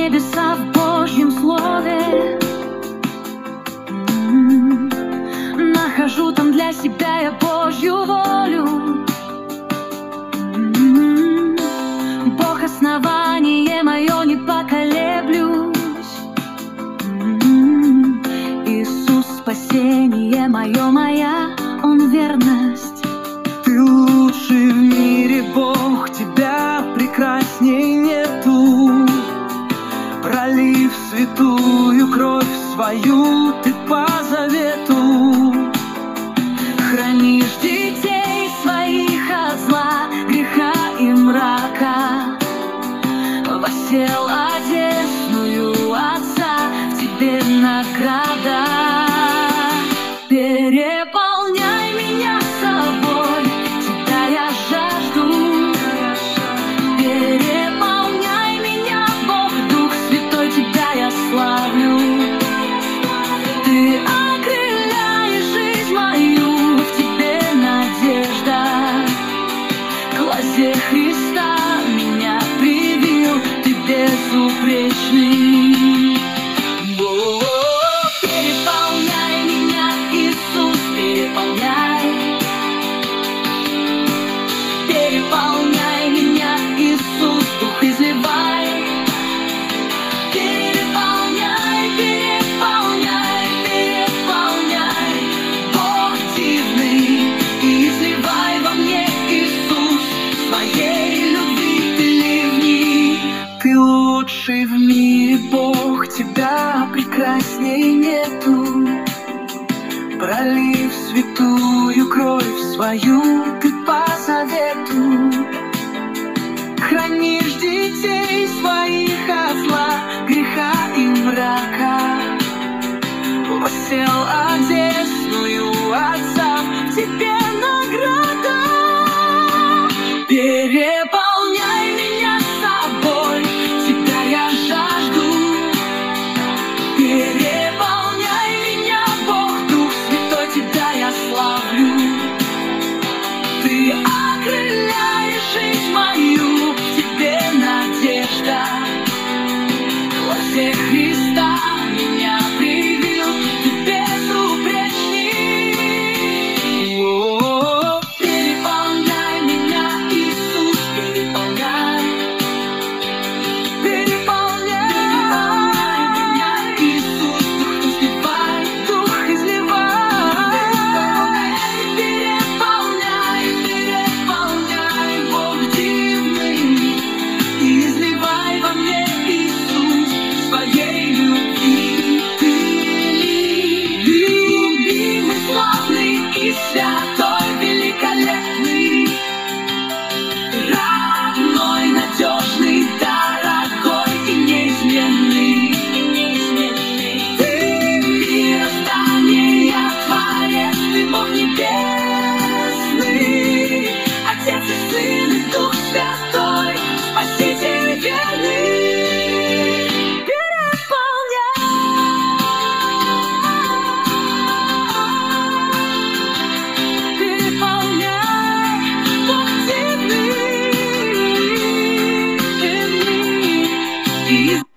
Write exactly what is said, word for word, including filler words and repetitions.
небеса в Божьем слове. М-м-м. Нахожу там для себя я Божью волю. М-м-м. Бог основание мое, не поколеблюсь. М-м-м. Иисус спасение мое, моя Он верность. Ты лучший в мире, Бог, тебя прекрасней нету. Пролив святую кровь свою, ты по завету хранишь детей своих от зла, греха и мрака. Воссел одесную Отца, в тебе награда. Переполняй меня собой, тебя я жажду. Переполняй меня, Бог, Дух Святой, тебя я славлю. Ты окрыляешь жизнь мою, в тебе надежда. К лозе Христа меня привил, ты безупречный. Переполняй меня, Иисус, переполняй. Переполняй меня, Иисус, Дух изливай. Переполняй, переполняй, переполняй, Бог дивный, и изливай во мне, Иисус, своей любви ты ливни. Ты лучший в мире, Бог, тебя прекрасней нету. Пролив святую кровь свою, ты по завету хранишь детей своих от зла, греха и мрака. Воссел одесную Отца, в тебе награда. Переполняй меня собой, тебя я жажду. Переполняй меня, Бог, Дух Святой, тебя я славлю. Ты окрыляешь жизнь мою, в тебе надежда. К лозе Христа меня привил, ты безупречный. О, переполняй меня, Иисус, переполняй. Переполняй меня, Иисус, Дух изливай, Дух изливай. Переполняй, переполняй, Бог дивный, и изливай во мне, Иисус, своей любви. Ты любимый, славный и святой, великолепный, родной, надежный, дорогой и неизменный. Ты мироздания Творец, ты Бог небесный, Отец и Сын и Дух Святой, Спаситель верный. Переполняй, переполняй, Бог дивный, дивный.